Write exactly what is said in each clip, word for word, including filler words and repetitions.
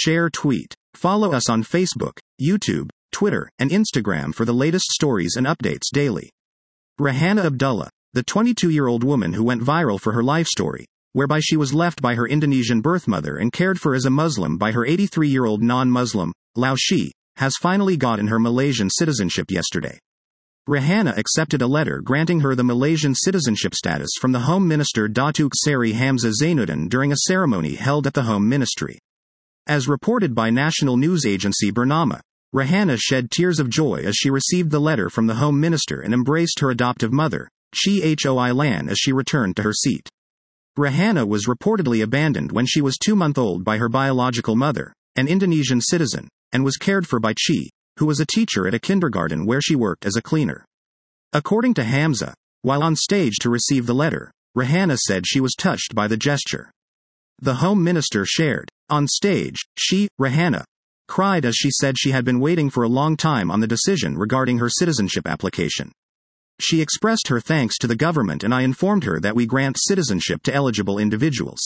share, tweet. Follow us on Facebook, YouTube, Twitter, and Instagram for the latest stories and updates daily. Rehana Abdullah, the twenty-two-year-old woman who went viral for her life story, whereby she was left by her Indonesian birth mother and cared for as a Muslim by her eighty-three-year-old non-Muslim, Lao Shi, has finally gotten her Malaysian citizenship yesterday. Rehana accepted a letter granting her the Malaysian citizenship status from the Home Minister Datuk Seri Hamzah Zainuddin during a ceremony held at the Home Ministry. As reported by national news agency Bernama, Rehana shed tears of joy as she received the letter from the Home Minister and embraced her adoptive mother, Chi Hoi Lan, as she returned to her seat. Rehana was reportedly abandoned when she was two months old by her biological mother, an Indonesian citizen, and was cared for by Chi, who was a teacher at a kindergarten where she worked as a cleaner. According to Hamzah, while on stage to receive the letter, Rehana said she was touched by the gesture. The Home Minister shared, on stage, she, Rehana, cried as she said she had been waiting for a long time on the decision regarding her citizenship application. She expressed her thanks to the government and I informed her that we grant citizenship to eligible individuals.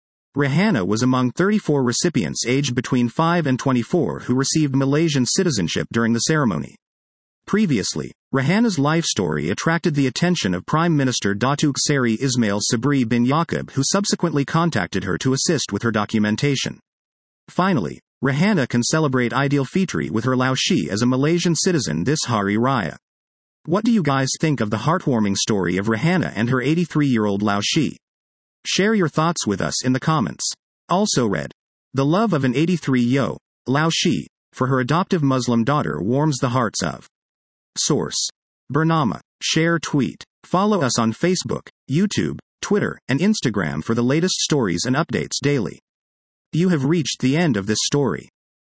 Rehana was among thirty-four recipients aged between five and twenty-four who received Malaysian citizenship during the ceremony. Previously, Rehana's life story attracted the attention of Prime Minister Datuk Seri Ismail Sabri bin Yaakob, who subsequently contacted her to assist with her documentation. Finally, Rehana can celebrate Idul Fitri with her Lao Shi as a Malaysian citizen this Hari Raya. What do you guys think of the heartwarming story of Rehana and her eighty-three-year-old Lao Shi? Share your thoughts with us in the comments. Also read, the love of an eighty-three-year-old Lao Shi for her adoptive Muslim daughter warms the hearts of. Source: Bernama. Share, tweet. Follow us on Facebook, YouTube, Twitter, and Instagram for the latest stories and updates daily. You have reached the end of this story.